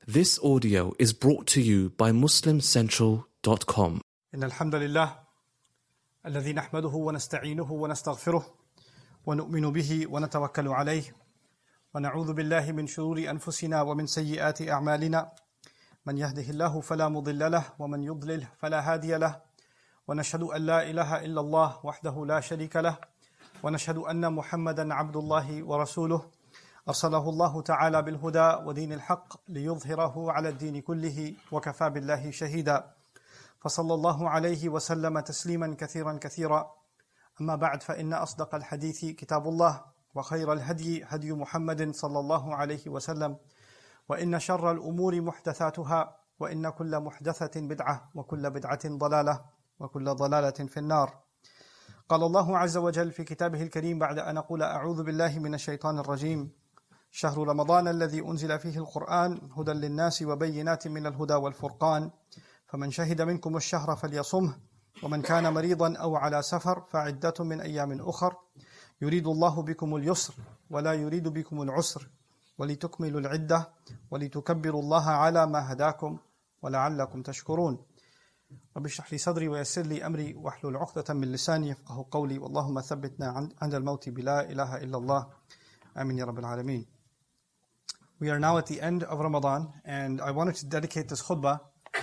This audio is brought to you by MuslimCentral.com. إن الحمد لله الذي نحمده ونستعينه ونستغفره ونؤمن به ونتوكل عليه ونعوذ بالله من شرور أنفسنا ومن سيئات أعمالنا من يهده الله فلا مضل له ومن يضلل فلا هادي له ونشهد أن لا إله إلا الله وحده لا شريك له ونشهد أن محمدا عبد الله ورسوله أرسله الله تعالى بالهدى ودين الحق ليظهره على الدين كله وكفى بالله شهيدا فصلى الله عليه وسلم تسليما كثيرا كثيرا أما بعد فإن أصدق الحديث كتاب الله وخير الهدي هدي محمد صلى الله عليه وسلم وإن شر الأمور محدثاتها وإن كل محدثة بدعة وكل بدعة ضلالة وكل ضلالة في النار. قال الله عز وجل في كتابه الكريم بعد أن أقول أعوذ بالله من الشيطان الرجيم شهر رمضان الذي أنزل فيه القرآن هدى للناس وبينات من الهدى والفرقان فمن شهد منكم الشهر فليصمه ومن كان مريضا أو على سفر فعدة من أيام أخر يريد الله بكم اليسر ولا يريد بكم العسر ولتكملوا العدة ولتكبروا الله على ما هداكم ولعلكم تشكرون. رب اشرح لي صدري ويسر لي أمري واحلل عقدة من لساني يفقهوا قولي واللهم ثبتنا عند الموت بلا إله إلا الله آمين يا رب العالمين. We are now at the end of Ramadan, and I wanted to dedicate this khutbah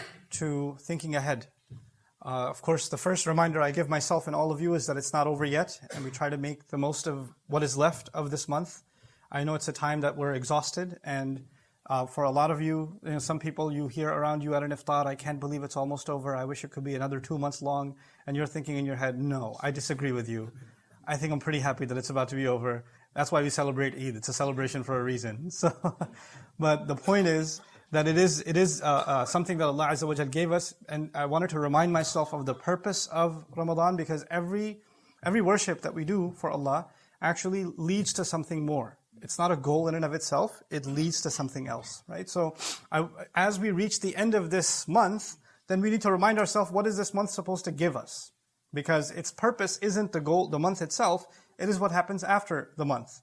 to thinking ahead. Of course, the first reminder I give myself and all of you is that it's not over yet, and we try to make the most of what is left of this month. I know it's a time that we're exhausted, and for a lot of you, some people you hear around you at an iftar, I can't believe it's almost over, I wish it could be another 2 months long, and you're thinking in your head, no, I disagree with you. I think I'm pretty happy that it's about to be over. That's why we celebrate Eid. It's a celebration for a reason. So, but the point is that it is something that Allah Azza wa Jal gave us, and I wanted to remind myself of the purpose of Ramadan, because every worship that we do for Allah actually leads to something more. It's not a goal in and of itself. It leads to something else, right? So, as we reach the end of this month, then we need to remind ourselves, what is this month supposed to give us? Because its purpose isn't the goal, the month itself, it is what happens after the month.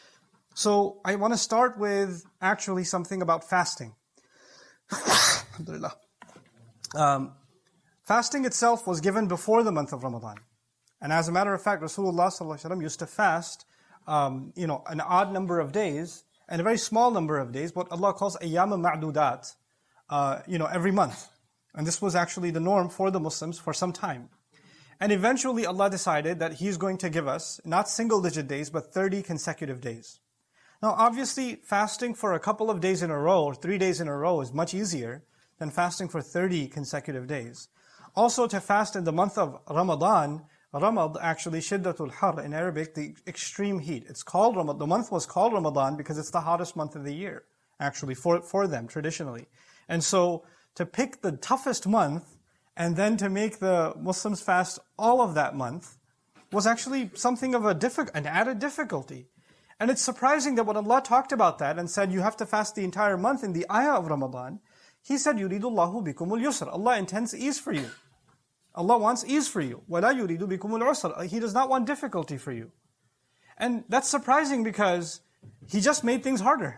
So I want to start with actually something about fasting. Alhamdulillah. Fasting itself was given before the month of Ramadan. And as a matter of fact, Rasulullah ﷺ used to fast, an odd number of days, and a very small number of days, what Allah calls ayyam ma'dudat, every month. And this was actually the norm for the Muslims for some time. And eventually Allah decided that He's going to give us not single-digit days, but 30 consecutive days. Now obviously, fasting for a couple of days in a row, or 3 days in a row, is much easier than fasting for 30 consecutive days. Also, to fast in the month of Ramadan, Ramad actually, shiddatul har in Arabic, the extreme heat. It's called Ramadan. The month was called Ramadan because it's the hottest month of the year, actually, for them, traditionally. And so, to pick the toughest month, and then to make the Muslims fast all of that month was actually something of an added difficulty. And it's surprising that when Allah talked about that and said you have to fast the entire month in the ayah of Ramadan, He said, يُرِيدُ اللَّهُ بِكُمُ الْيُسْرَ. Allah intends ease for you. Allah wants ease for you. وَلَا يُرِيدُ بِكُمُ الْعُسْرَ. He does not want difficulty for you. And that's surprising because He just made things harder.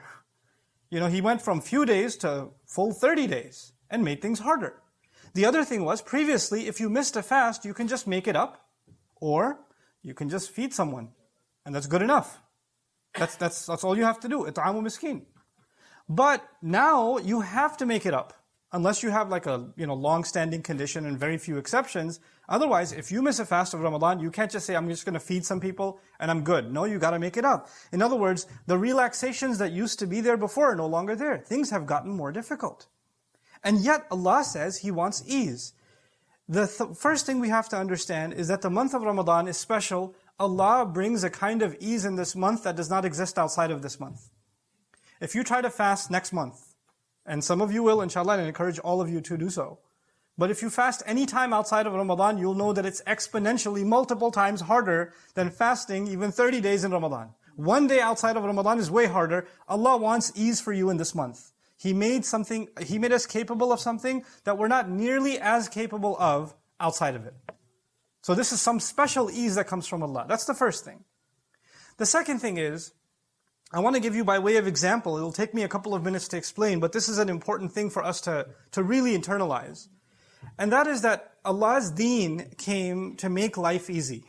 He went from few days to full 30 days and made things harder. The other thing was, previously, if you missed a fast, you can just make it up, or you can just feed someone, and that's good enough. That's all you have to do. It'amu miskin. But now you have to make it up, unless you have like a long-standing condition and very few exceptions. Otherwise, if you miss a fast of Ramadan, you can't just say, I'm just going to feed some people and I'm good. No, you got to make it up. In other words, the relaxations that used to be there before are no longer there. Things have gotten more difficult. And yet Allah says He wants ease. The first thing we have to understand is that the month of Ramadan is special. Allah brings a kind of ease in this month that does not exist outside of this month. If you try to fast next month, and some of you will, inshallah, and I encourage all of you to do so. But if you fast any time outside of Ramadan, you'll know that it's exponentially multiple times harder than fasting even 30 days in Ramadan. 1 day outside of Ramadan is way harder. Allah wants ease for you in this month. He made us capable of something that we're not nearly as capable of outside of it. So this is some special ease that comes from Allah. That's the first thing. The second thing is, I want to give you by way of example. It'll take me a couple of minutes to explain, but this is an important thing for us to really internalize. And that is that Allah's deen came to make life easy.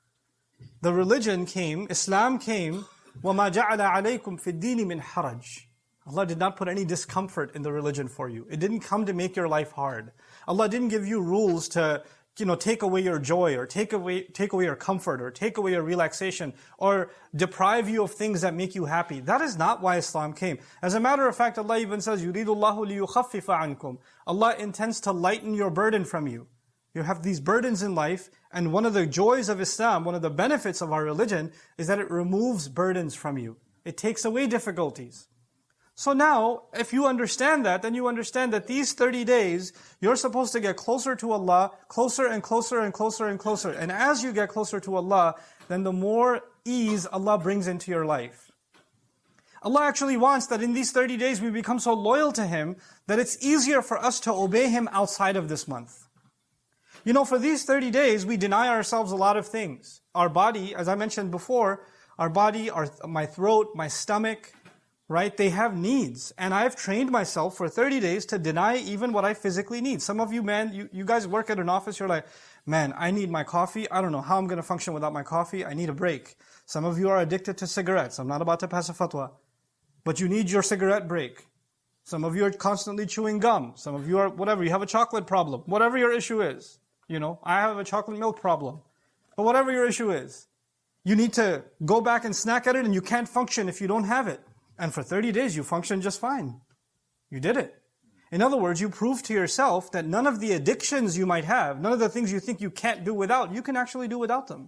The religion came, Islam came, وَمَا جَعَلَ عَلَيْكُمْ فِي الدِّينِ مِنْ حَرَجٍ. Allah did not put any discomfort in the religion for you. It didn't come to make your life hard. Allah didn't give you rules to, take away your joy, or take away your comfort, or take away your relaxation, or deprive you of things that make you happy. That is not why Islam came. As a matter of fact, Allah even says, يُرِيدُ اللَّهُ لِيُخَفِّفَ عَنْكُمْ. Allah intends to lighten your burden from you. You have these burdens in life, and one of the joys of Islam, one of the benefits of our religion, is that it removes burdens from you. It takes away difficulties. So now, if you understand that, then you understand that these 30 days, you're supposed to get closer to Allah, closer and closer and closer and closer. And as you get closer to Allah, then the more ease Allah brings into your life. Allah actually wants that in these 30 days we become so loyal to Him that it's easier for us to obey Him outside of this month. For these 30 days, we deny ourselves a lot of things. Our body, as I mentioned before, our body, my throat, my stomach, right? They have needs. And I've trained myself for 30 days to deny even what I physically need. Some of you, man, you guys work at an office, you're like, man, I need my coffee. I don't know how I'm going to function without my coffee. I need a break. Some of you are addicted to cigarettes. I'm not about to pass a fatwa. But you need your cigarette break. Some of you are constantly chewing gum. Some of you are, whatever, you have a chocolate problem. Whatever your issue is. I have a chocolate milk problem. But whatever your issue is, you need to go back and snack at it, and you can't function if you don't have it. And for 30 days, you functioned just fine. You did it. In other words, you proved to yourself that none of the addictions you might have, none of the things you think you can't do without, you can actually do without them.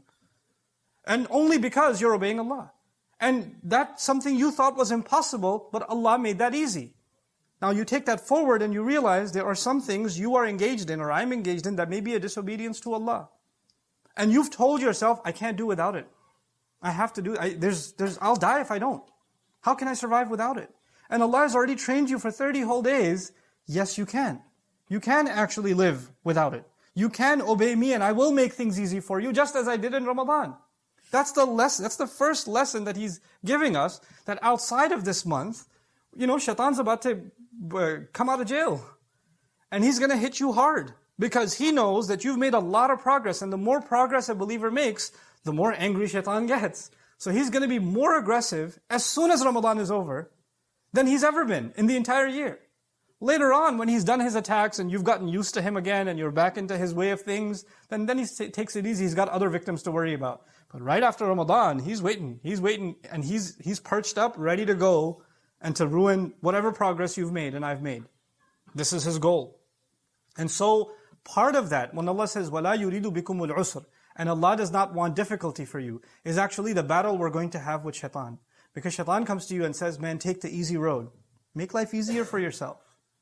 And only because you're obeying Allah. And that's something you thought was impossible, but Allah made that easy. Now you take that forward and you realize there are some things you are engaged in, or I'm engaged in, that may be a disobedience to Allah. And you've told yourself, I can't do without it. I have to do it. I'll die if I don't. How can I survive without it? And Allah has already trained you for 30 whole days. Yes, you can. You can actually live without it. You can obey me, and I will make things easy for you, just as I did in Ramadan. That's the lesson. That's the first lesson that He's giving us, that outside of this month, Shaitan's about to come out of jail. And he's going to hit you hard, because he knows that you've made a lot of progress, and the more progress a believer makes, the more angry Shaitan gets. So he's going to be more aggressive as soon as Ramadan is over than he's ever been in the entire year. Later on, when he's done his attacks and you've gotten used to him again and you're back into his way of things, then he takes it easy. He's got other victims to worry about. But right after Ramadan, he's waiting, and he's perched up, ready to go and to ruin whatever progress you've made and I've made. This is his goal. And so part of that, when Allah says, وَلَا يُرِيدُ بِكُمُ الْعُسْرِ, and Allah does not want difficulty for you, is actually the battle we're going to have with Shaitan. Because Shaitan comes to you and says, man, take the easy road. Make life easier for yourself.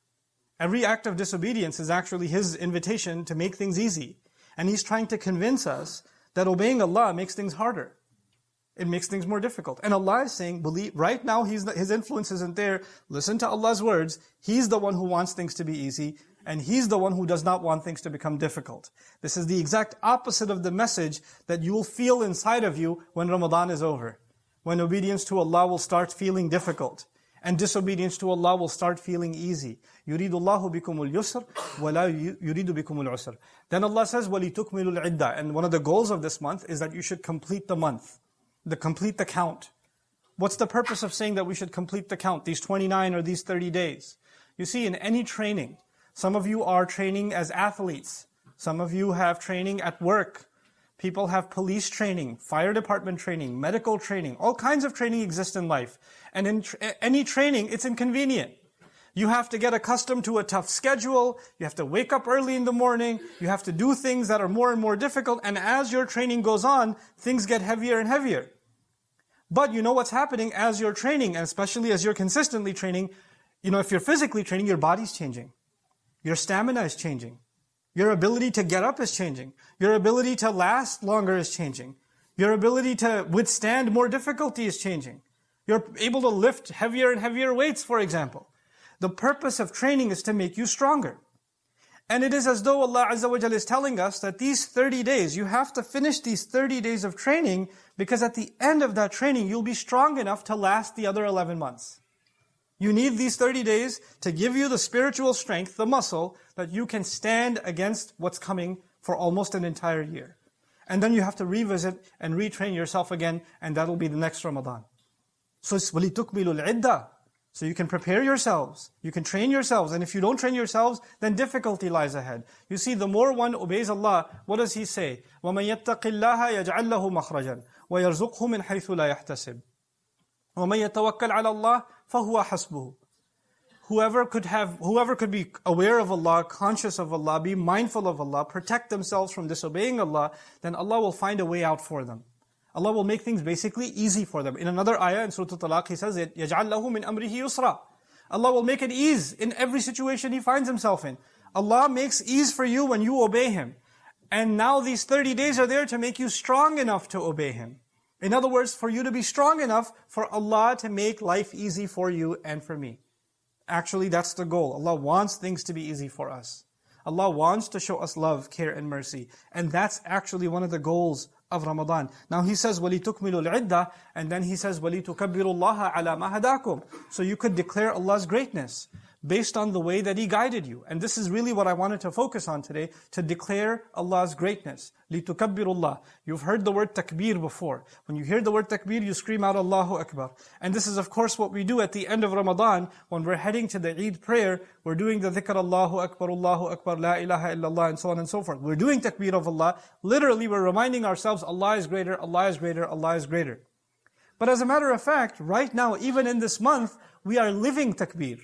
Every act of disobedience is actually his invitation to make things easy. And he's trying to convince us that obeying Allah makes things harder. It makes things more difficult. And Allah is saying, believe, right now his influence isn't there. Listen to Allah's words. He's the one who wants things to be easy. And He's the one who does not want things to become difficult. This is the exact opposite of the message that you will feel inside of you when Ramadan is over. When obedience to Allah will start feeling difficult. And disobedience to Allah will start feeling easy. يُرِيدُ اللَّهُ بِكُمُ الْيُسْرِ وَلَا يُرِيدُ بِكُمُ الْعُسْرِ. Then Allah says, وَلِتُكْمِلُ الْعِدَّةِ. And one of the goals of this month is that you should complete the month. Complete the count. What's the purpose of saying that we should complete the count, these 29 or these 30 days? You see, in any training, some of you are training as athletes. Some of you have training at work. People have police training, fire department training, medical training. All kinds of training exist in life. And in any training, it's inconvenient. You have to get accustomed to a tough schedule. You have to wake up early in the morning. You have to do things that are more and more difficult. And as your training goes on, things get heavier and heavier. But you know what's happening as you're training, and especially as you're consistently training, if you're physically training, your body's changing. Your stamina is changing. Your ability to get up is changing. Your ability to last longer is changing. Your ability to withstand more difficulty is changing. You're able to lift heavier and heavier weights, for example. The purpose of training is to make you stronger. And it is as though Allah Azza wa Jalla is telling us that these 30 days, you have to finish these 30 days of training, because at the end of that training, you'll be strong enough to last the other 11 months. You need these 30 days to give you the spiritual strength, the muscle, that you can stand against what's coming for almost an entire year. And then you have to revisit and retrain yourself again, and that'll be the next Ramadan. So it's وَلِتُكْمِلُوا الْعِدَّةِ. So you can prepare yourselves, you can train yourselves, and if you don't train yourselves, then difficulty lies ahead. You see, the more one obeys Allah, what does He say? وَمَنْ يَتَّقِ اللَّهَ يَجْعَلْ لَهُ مَخْرَجًا وَيَرْزُقْهُ مِنْ حَيْثُ لَا يَحْتَسِبُ وَمَنْ يَتَوَكَّلْ عَلَى اللَّهِ فَهُوَ حَسْبُهُ. Whoever could be aware of Allah, conscious of Allah, be mindful of Allah, protect themselves from disobeying Allah, then Allah will find a way out for them. Allah will make things basically easy for them. In another ayah in Surah Al-Talaq, He says, يَجْعَلْ لَهُ مِنْ أَمْرِهِ يُسْرًا. Allah will make it ease in every situation he finds himself in. Allah makes ease for you when you obey Him. And now these 30 days are there to make you strong enough to obey Him. In other words, for you to be strong enough for Allah to make life easy for you and for me. Actually, that's the goal. Allah wants things to be easy for us. Allah wants to show us love, care, and mercy. And that's actually one of the goals of Ramadan. Now He says, وَلِتُكْمِلُوا الْعِدَّةِ, and then He says, وَلِتُكَبِّرُوا اللَّهَ عَلَى مَا هَدَاكُمْ. So you could declare Allah's greatness based on the way that He guided you. And this is really what I wanted to focus on today, to declare Allah's greatness. لِتُكَبِّرُوا اللَّهَ. You've heard the word takbir before. When you hear the word takbir, you scream out Allahu Akbar. And this is of course what we do at the end of Ramadan, when we're heading to the Eid prayer, we're doing the dhikr Allahu Akbar, la ilaha illallah, and so on and so forth. We're doing takbir of Allah. Literally, we're reminding ourselves, Allah is greater, Allah is greater, Allah is greater. But as a matter of fact, right now, even in this month, we are living takbir.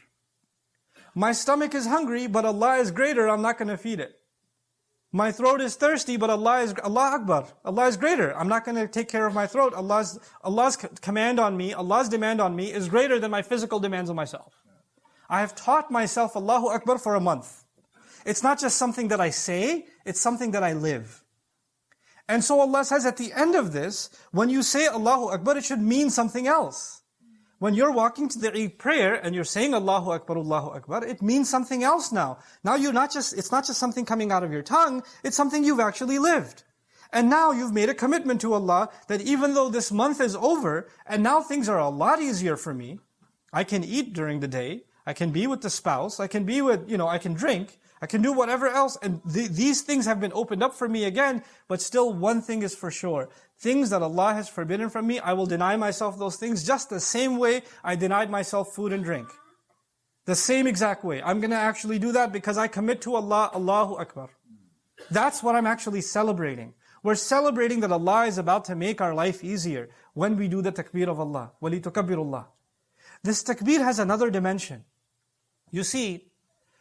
My stomach is hungry, but Allah is greater, I'm not going to feed it. My throat is thirsty, but Allah Akbar. Allah is greater. I'm not going to take care of my throat. Allah's command on me, Allah's demand on me is greater than my physical demands on myself. I have taught myself Allahu Akbar for a month. It's not just something that I say, it's something that I live. And so Allah says at the end of this, when you say Allahu Akbar, it should mean something else. When you're walking to the Eid prayer and you're saying Allahu Akbar, it means something else now. Now it's not just something coming out of your tongue, it's something you've actually lived. And now you've made a commitment to Allah that even though this month is over, and now things are a lot easier for me, I can eat during the day, I can be with the spouse, I can I can drink, I can do whatever else, and these things have been opened up for me again, but still one thing is for sure. Things that Allah has forbidden from me, I will deny myself those things just the same way I denied myself food and drink. The same exact way. I'm going to actually do that because I commit to Allah, Allahu Akbar. That's what I'm actually celebrating. We're celebrating that Allah is about to make our life easier when we do the takbir of Allah. وَلِتُكَبِّرُوا اللَّهِ. This takbir has another dimension. You see,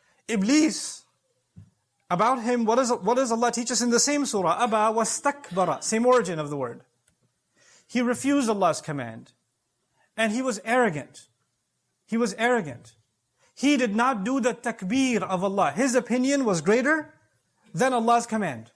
Iblis, about him, what does Allah teach us in the same surah? Aba wastakbara, same origin of the word. He refused Allah's command. And he was arrogant. He was arrogant. He did not do the takbir of Allah. His opinion was greater than Allah's command.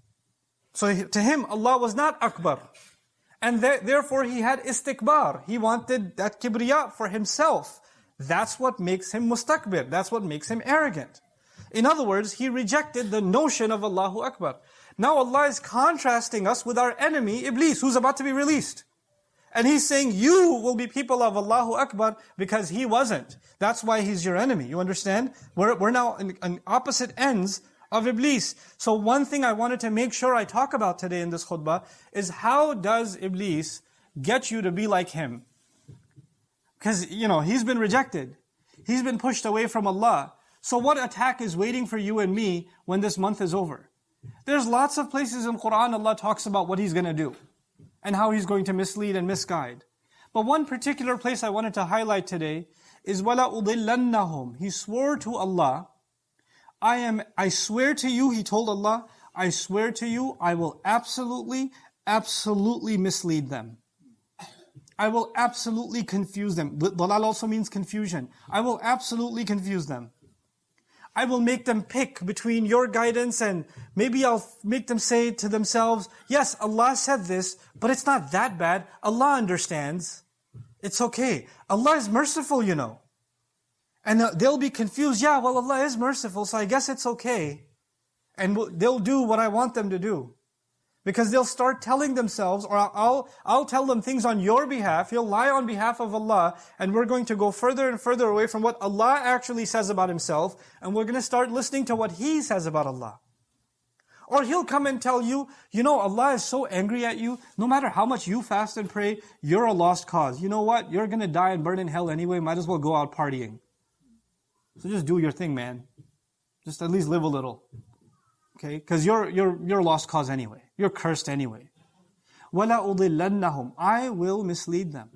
So to him, Allah was not akbar. And therefore he had istikbar. He wanted that kibriya for himself. That's what makes him mustakbir. That's what makes him arrogant. In other words, he rejected the notion of Allahu Akbar. Now Allah is contrasting us with our enemy, Iblis, who's about to be released. And He's saying, you will be people of Allahu Akbar because he wasn't. That's why he's your enemy. You understand? We're now on opposite ends of Iblis. So one thing I wanted to make sure I talk about today in this khutbah is how does Iblis get you to be like him? Because, he's been rejected. He's been pushed away from Allah. So what attack is waiting for you and me when this month is over? There's lots of places in Quran Allah talks about what He's going to do and how He's going to mislead and misguide. But one particular place I wanted to highlight today is وَلَا أُضِلَّنَّهُمْ. He swore to Allah, I swear to you, he told Allah, I swear to you, I will absolutely mislead them. I will absolutely confuse them. Dalal also means confusion. I will absolutely confuse them. I will make them pick between your guidance and maybe I'll make them say to themselves, yes, Allah said this, but it's not that bad. Allah understands. It's okay. Allah is merciful, And they'll be confused. Yeah, well, Allah is merciful, so I guess it's okay. And they'll do what I want them to do. Because they'll start telling themselves, or I'll tell them things on your behalf, He'll lie on behalf of Allah, and we're going to go further and further away from what Allah actually says about Himself, and we're going to start listening to what He says about Allah. Or He'll come and tell you, Allah is so angry at you, no matter how much you fast and pray, you're a lost cause. You know what? You're going to die and burn in hell anyway, might as well go out partying. So just do your thing, man. Just at least live a little. Okay? Because you're a lost cause anyway. You're cursed anyway. وَلَا أُضِلَّنَّهُمْ I will mislead them.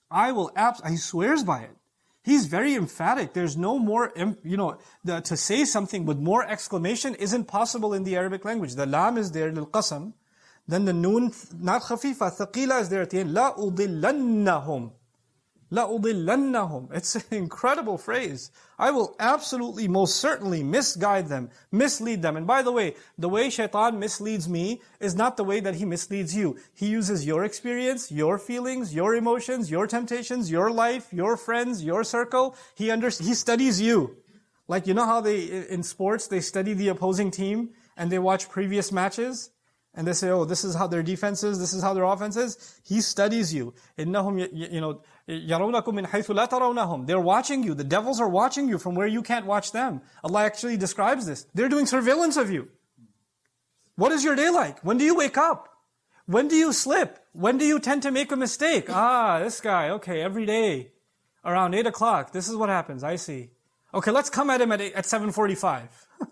He swears by it. He's very emphatic. There's no more, to say something with more exclamation isn't possible in the Arabic language. The lam is there, للقسم. Then the noon, not khafifa, thaqila is there at the end. لَا أُضِلَّنَّهُمْ لَا أُضِلَّنَّهُمْ It's an incredible phrase. I will absolutely, most certainly misguide them, mislead them. And by the way shaitan misleads me is not the way that he misleads you. He uses your experience, your feelings, your emotions, your temptations, your life, your friends, your circle. He studies you. Like, you know how in sports, they study the opposing team and they watch previous matches? And they say, oh, this is how their defense is, this is how their offense is. He studies you. إِنَّهُمْ يَرَوْنَكُمْ مِنْ حَيْثُ لَا تَرَوْنَهُمْ They're watching you. The devils are watching you from where you can't watch them. Allah actually describes this. They're doing surveillance of you. What is your day like? When do you wake up? When do you slip? When do you tend to make a mistake? This guy, okay, every day, around 8 o'clock, this is what happens, I see. Okay, let's come at him at 7:45.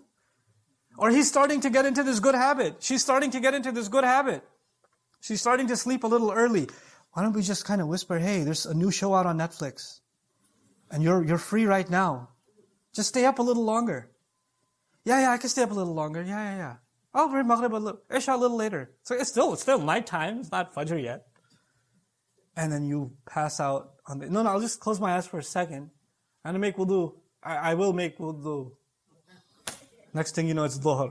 Or he's starting to get into this good habit. She's starting to get into this good habit. She's starting to sleep a little early. Why don't we just kind of whisper, hey, there's a new show out on Netflix. And you're free right now. Just stay up a little longer. Yeah, I can stay up a little longer. Yeah. I'll pray Maghrib Isha a little later. So it's still nighttime. It's not Fajr yet. And then you pass out on the... No, I'll just close my eyes for a second. I'm going to make wudu. I will make wudu. Next thing you know, it's dhuhr.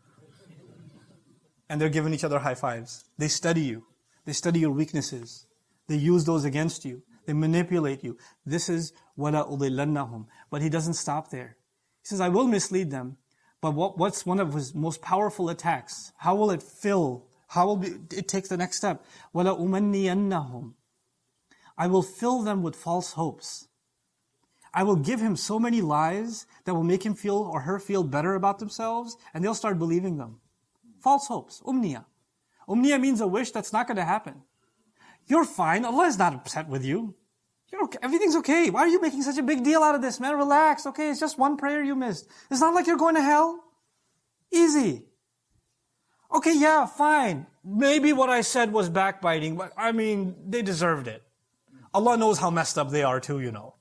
And they're giving each other high fives. They study you. They study your weaknesses. They use those against you. They manipulate you. This is وَلَا أُضِلَّنَّهُمْ But he doesn't stop there. He says, I will mislead them. But what's one of his most powerful attacks? How will it fill? How will it take the next step? وَلَا أُمَنِّيَنَّهُمْ I will fill them with false hopes. I will give him so many lies that will make him feel or her feel better about themselves, and they'll start believing them. False hopes, umniya. Umniya means a wish that's not going to happen. You're fine, Allah is not upset with you. You're okay. Everything's okay. Why are you making such a big deal out of this, man? Relax, okay, it's just one prayer you missed. It's not like you're going to hell. Easy. Okay, yeah, fine. Maybe what I said was backbiting, but they deserved it. Allah knows how messed up they are too,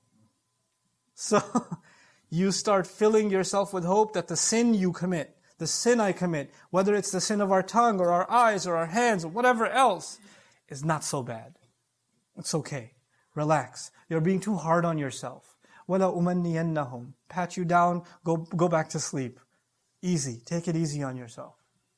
So, you start filling yourself with hope that the sin you commit, the sin I commit, whether it's the sin of our tongue or our eyes or our hands or whatever else, is not so bad. It's okay. Relax. You're being too hard on yourself. وَلَا أُمَنِّيَنَّهُمْ Pat you down, go back to sleep. Easy. Take it easy on yourself.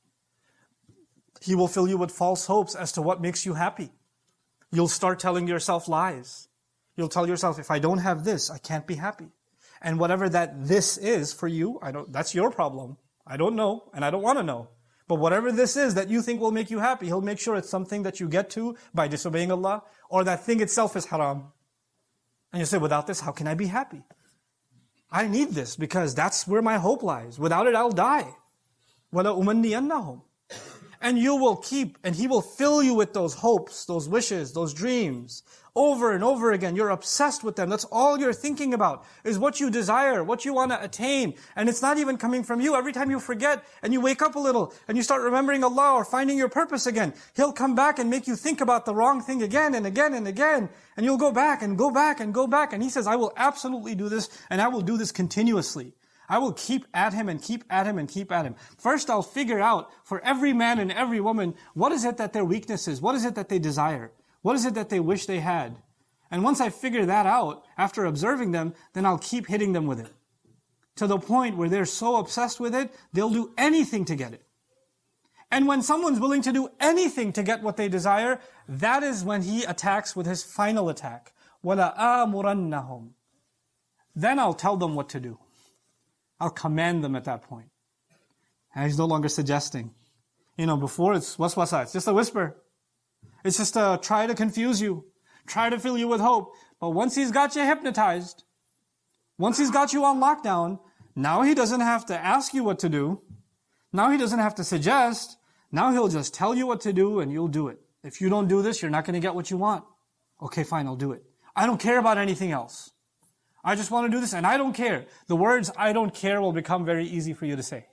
He will fill you with false hopes as to what makes you happy. You'll start telling yourself lies. You'll tell yourself, if I don't have this, I can't be happy. And whatever that this is for you, that's your problem. I don't know, and I don't want to know. But whatever this is that you think will make you happy, He'll make sure it's something that you get to by disobeying Allah, or that thing itself is haram. And you say, without this, how can I be happy? I need this because that's where my hope lies. Without it, I'll die. وَلَا أُمَنِّيَنَّهُمْ And you will keep, and He will fill you with those hopes, those wishes, those dreams, over and over again. You're obsessed with them. That's all you're thinking about, is what you desire, what you want to attain. And it's not even coming from you. Every time you forget, and you wake up a little, and you start remembering Allah or finding your purpose again, He'll come back and make you think about the wrong thing again and again and again. And you'll go back and go back and go back. And He says, I will absolutely do this, and I will do this continuously. I will keep at him and keep at him and keep at him. First, I'll figure out for every man and every woman, what is it that their weakness is? What is it that they desire? What is it that they wish they had? And once I figure that out, after observing them, then I'll keep hitting them with it. To the point where they're so obsessed with it, they'll do anything to get it. And when someone's willing to do anything to get what they desire, that is when he attacks with his final attack. وَلَا آمُرَنَّهُمْ then I'll tell them what to do. I'll command them at that point. And he's no longer suggesting. Before it's waswasa, it's just a whisper. It's just to try to confuse you, try to fill you with hope. But once he's got you hypnotized, once he's got you on lockdown, now he doesn't have to ask you what to do. Now he doesn't have to suggest. Now he'll just tell you what to do and you'll do it. If you don't do this, you're not going to get what you want. Okay, fine, I'll do it. I don't care about anything else. I just want to do this and I don't care. The words I don't care will become very easy for you to say.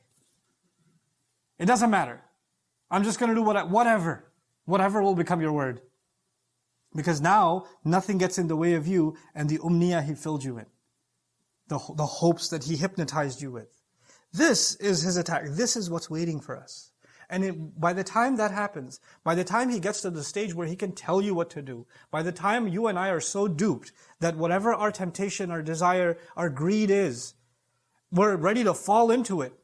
It doesn't matter. I'm just going to do whatever. Whatever will become your word. Because now, nothing gets in the way of you and the umniyah he filled you in. The hopes that he hypnotized you with. This is his attack. This is what's waiting for us. And by the time that happens, by the time he gets to the stage where he can tell you what to do, by the time you and I are so duped that whatever our temptation, our desire, our greed is, we're ready to fall into it,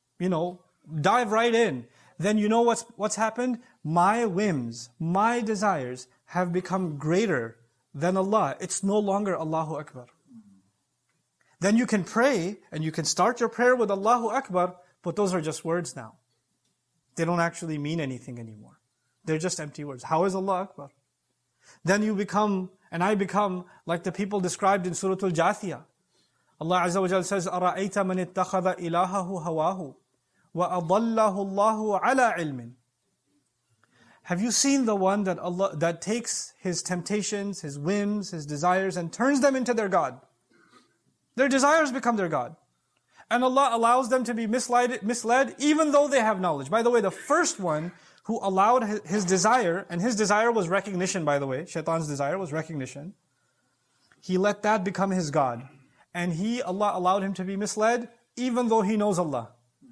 dive right in, then you know what's happened? My whims, my desires have become greater than Allah. It's no longer Allahu Akbar. Then you can pray and you can start your prayer with Allahu Akbar, but those are just words now. They don't actually mean anything anymore. They're just empty words. How is Allah Akbar? Then you become, and I become, like the people described in Surah Al-Jathiyah. Allah Azza wa Jalla says, أَرَأَيْتَ مَنِ اتَّخَذَ إِلَهَهُ هَوَاهُ وَأَضَلَّهُ اللَّهُ عَلَى عِلْمٍ. Have you seen the one that takes his temptations, his whims, his desires, and turns them into their God? Their desires become their God. And Allah allows them to be misled even though they have knowledge. By the way, the first one who allowed his desire, and his desire was recognition, by the way, Shaitan's desire was recognition. He let that become his God. And Allah allowed him to be misled even though he knows Allah.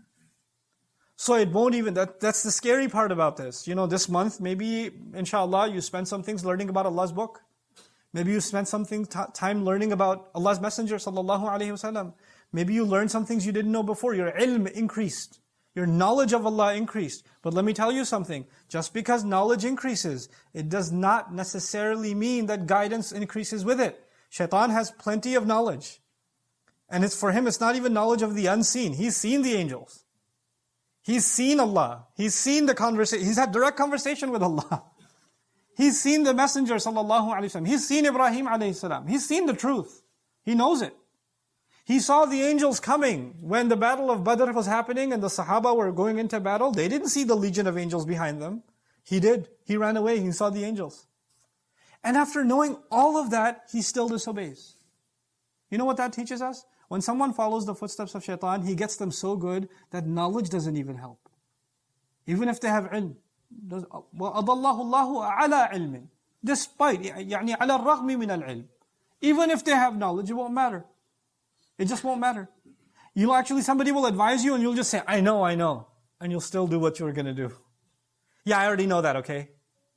So it won't even, that's the scary part about this. This month, maybe, inshallah, you spend some things learning about Allah's book. Maybe you spent time learning about Allah's Messenger, sallallahu alaihi wasallam. Maybe you learned some things you didn't know before. Your ilm increased. Your knowledge of Allah increased. But let me tell you something. Just because knowledge increases, it does not necessarily mean that guidance increases with it. Shaitan has plenty of knowledge. And for him, it's not even knowledge of the unseen. He's seen the angels. He's seen Allah. He's seen the conversation. He's had direct conversation with Allah. He's seen the Messenger sallallahu alaihi wasallam. He's seen Ibrahim alayhi salam. He's seen the truth. He knows it. He saw the angels coming when the battle of Badr was happening and the Sahaba were going into battle. They didn't see the legion of angels behind them. He did. He ran away. He saw the angels. And after knowing all of that, he still disobeys. You know what that teaches us? When someone follows the footsteps of Shaitan, he gets them so good that knowledge doesn't even help. Even if they have ilm. وَأَضَلَّهُ اللَّهُ عَلَى عِلْمٍ. Despite, يعني على الرغم من العلم. Even if they have knowledge, it won't matter. It just won't matter. Somebody will advise you and you'll just say, I know. And you'll still do what you were going to do. Yeah, I already know that, okay?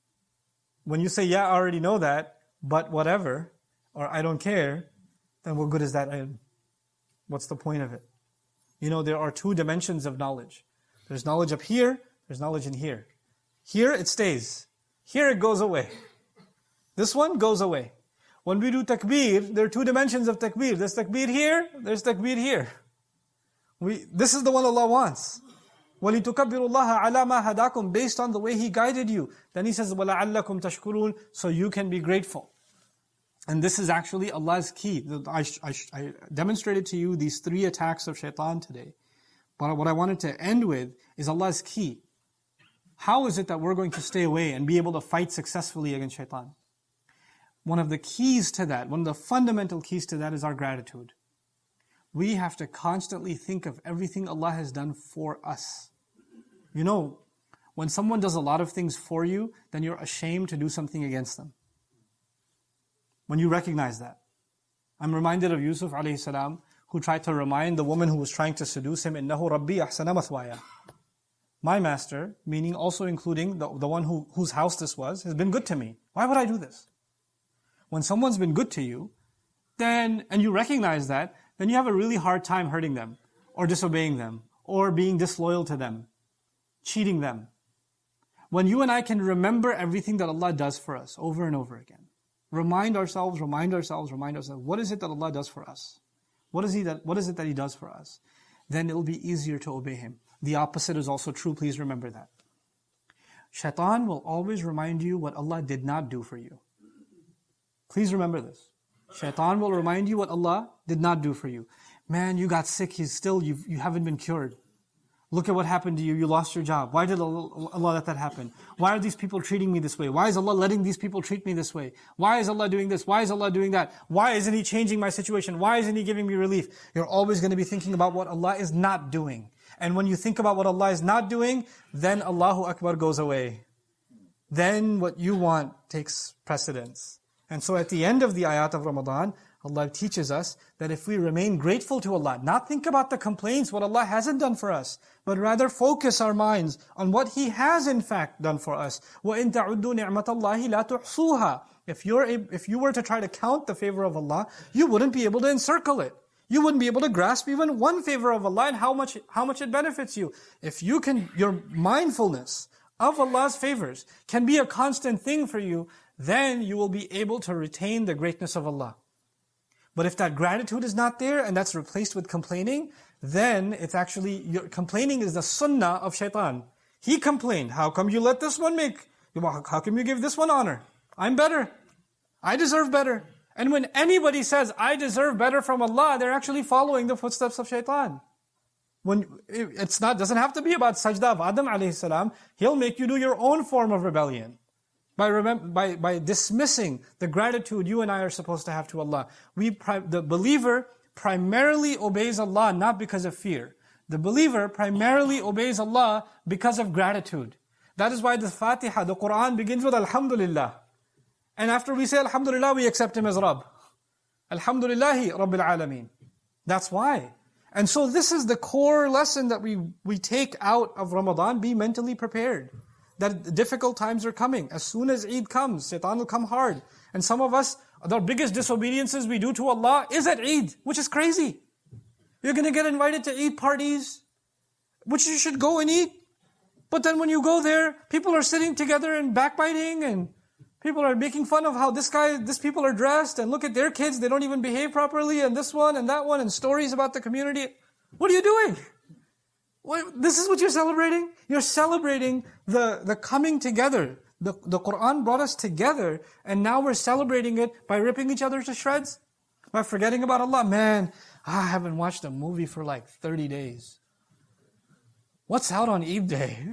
When you say, yeah, I already know that, but whatever, or I don't care, then what good is that ilm? What's the point of it? There are two dimensions of knowledge. There's knowledge up here, there's knowledge in here. Here it stays. Here it goes away. This one goes away. When we do takbir, there are two dimensions of takbir. There's takbir here, there's takbir here. This is the one Allah wants. وَلِتُكَبِّرُوا اللَّهَ عَلَى مَا هَدَاكُمْ. Based on the way He guided you. Then He says, وَلَعَلَّكُمْ تَشْكُرُونَ. So you can be grateful. And this is actually Allah's key. I demonstrated to you these 3 attacks of shaitan today. But what I wanted to end with is Allah's key. How is it that we're going to stay away and be able to fight successfully against shaitan? One of the keys to that, one of the fundamental keys to that is our gratitude. We have to constantly think of everything Allah has done for us. When someone does a lot of things for you, then you're ashamed to do something against them. When you recognize that. I'm reminded of Yusuf alayhi salam, who tried to remind the woman who was trying to seduce him, إِنَّهُ رَبِّي أَحْسَنَ مَثْوَايَ. My master, meaning also including the one whose house this was, has been good to me. Why would I do this? When someone's been good to you, and you recognize that, then you have a really hard time hurting them, or disobeying them, or being disloyal to them, cheating them. When you and I can remember everything that Allah does for us over and over again, remind ourselves, what is it that Allah does for us? what is it that He does for us? Then it'll be easier to obey Him. The opposite is also true, please remember that. Shaitan will always remind you what Allah did not do for you. Please remember this. Shaitan will remind you what Allah did not do for you. Man, you got sick, you haven't been cured. Look at what happened to you, you lost your job. Why did Allah let that happen? Why are these people treating me this way? Why is Allah letting these people treat me this way? Why is Allah doing this? Why is Allah doing that? Why isn't He changing my situation? Why isn't He giving me relief? You're always going to be thinking about what Allah is not doing. And when you think about what Allah is not doing, then Allahu Akbar goes away. Then what you want takes precedence. And so at the end of the ayat of Ramadan, Allah teaches us that if we remain grateful to Allah, not think about the complaints, what Allah hasn't done for us, but rather focus our minds on what He has in fact done for us. وَإِن تَعُدُّوا نِعْمَةَ اللَّهِ لَا تُحْصُوهَا. If you were to try to count the favor of Allah, you wouldn't be able to encircle it. You wouldn't be able to grasp even one favor of Allah and how much it benefits you. If your mindfulness of Allah's favors can be a constant thing for you, then you will be able to retain the greatness of Allah. But if that gratitude is not there and that's replaced with complaining, then it's actually, your complaining is the sunnah of shaitan. He complained, how come you let this one how come you give this one honor? I'm better. I deserve better. And when anybody says, I deserve better from Allah, they're actually following the footsteps of shaitan. Doesn't have to be about sajda of Adam alayhi salam. He'll make you do your own form of rebellion. By dismissing the gratitude you and I are supposed to have to Allah. The believer primarily obeys Allah not because of fear. The believer primarily obeys Allah because of gratitude. That is why the Fatiha, the Quran begins with Alhamdulillah. And after we say Alhamdulillah, we accept Him as Rabb. Alhamdulillahi Rabbil Alameen. That's why. And so this is the core lesson that we take out of Ramadan. Be mentally prepared. That difficult times are coming. As soon as Eid comes, shaitan will come hard. And some of us, the biggest disobediences we do to Allah is at Eid, which is crazy. You're going to get invited to Eid parties, which you should go and eat. But then when you go there, people are sitting together and backbiting, and people are making fun of how these people are dressed, and look at their kids, they don't even behave properly, and this one and that one, and stories about the community. What are you doing? This is what you're celebrating? You're celebrating the coming together. The Quran brought us together, and now we're celebrating it by ripping each other to shreds? By forgetting about Allah? Man, I haven't watched a movie for like 30 days. What's out on Eid Day?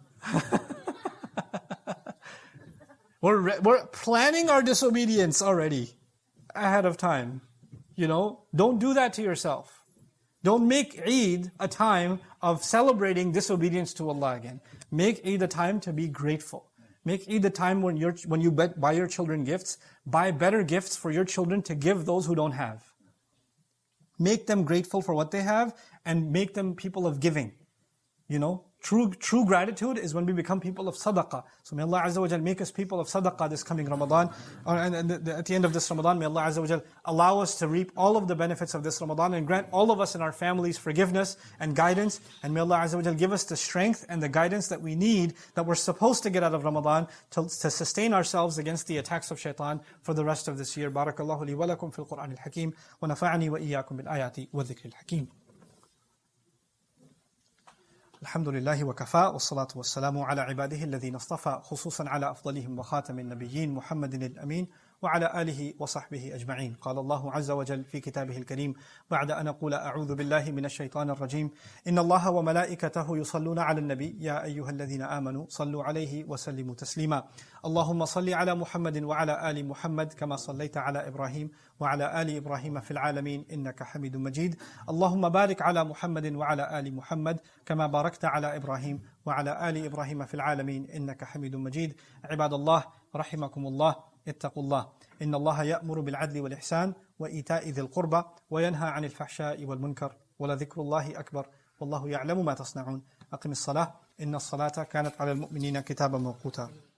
We're planning our disobedience already ahead of time. Don't do that to yourself. Don't make Eid a time of celebrating disobedience to Allah again. Make Eid a time to be grateful. Make Eid a time when you buy your children gifts, buy better gifts for your children to give those who don't have. Make them grateful for what they have, and make them people of giving. True gratitude is when we become people of sadaqah. So may Allah Azza wa Jal make us people of sadaqah this coming Ramadan. And at the end of this Ramadan, may Allah Azza wa Jal allow us to reap all of the benefits of this Ramadan, and grant all of us and our families forgiveness and guidance. And may Allah Azza wa Jal give us the strength and the guidance that we need, that we're supposed to get out of Ramadan, to sustain ourselves against the attacks of shaitan for the rest of this year. Barakallahu li wa lakum fil Qur'an al-Hakim, wa nafa'ani wa iyyakum bil ayati wa dhikri al-Hakim. الحمد لله وكفى والصلاة والسلام على عباده الذين اصطفى خصوصا على أفضلهم وخاتم النبيين محمد الأمين وعلى آله وصحبه أجمعين. قال الله عز وجل في كتابه الكريم بعد أن أقول أعوذ بالله من الشيطان الرجيم إن الله وملائكته يصلون على النبي يا أيها الذين آمنوا صلوا عليه وسلموا تسليما. اللهم صل على محمد وعلى آل محمد كما صليت على إبراهيم وعلى آل إبراهيم في العالمين إنك حميد مجيد. اللهم بارك على محمد وعلى آل محمد كما باركت على إبراهيم وعلى آل إبراهيم في العالمين إنك حميد مجيد. عباد الله رحمكم الله، اتقوا الله. إن الله يأمر بالعدل والإحسان وإيتاء ذي القربى وينهى عن الفحشاء والمنكر ولذكر الله أكبر والله يعلم ما تصنعون. أقم الصلاة إن الصلاة كانت على المؤمنين كتابا موقوتا.